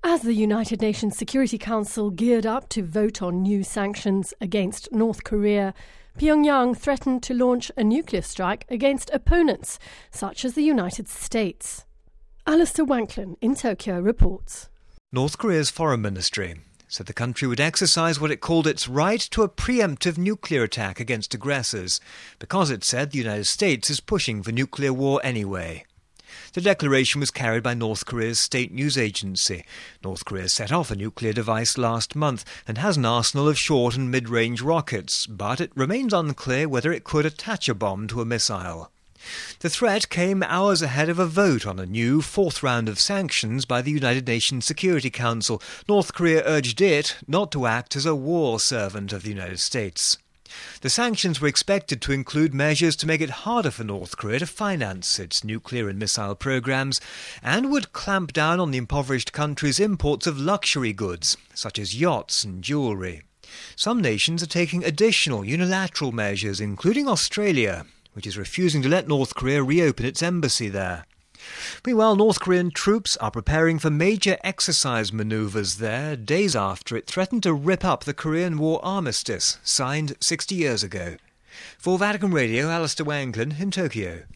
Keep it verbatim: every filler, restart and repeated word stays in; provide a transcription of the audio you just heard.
As the United Nations Security Council geared up to vote on new sanctions against North Korea, Pyongyang threatened to launch a nuclear strike against opponents, such as the United States. Alistair Wanklin in Tokyo reports. North Korea's foreign ministry said the country would exercise what it called its right to a preemptive nuclear attack against aggressors, because it said the United States is pushing for nuclear war anyway. The declaration was carried by North Korea's state news agency. North Korea set off a nuclear device last month and has an arsenal of short and mid-range rockets, but it remains unclear whether it could attach a bomb to a missile. The threat came hours ahead of a vote on a new fourth round of sanctions by the United Nations Security Council. North Korea urged it not to act as a war servant of the United States. The sanctions were expected to include measures to make it harder for North Korea to finance its nuclear and missile programs, and would clamp down on the impoverished country's imports of luxury goods, such as yachts and jewellery. Some nations are taking additional unilateral measures, including Australia, which is refusing to let North Korea reopen its embassy there. Meanwhile, North Korean troops are preparing for major exercise manoeuvres there, days after it threatened to rip up the Korean War armistice, signed sixty years ago. For Vatican Radio, Alistair Wanklin in Tokyo.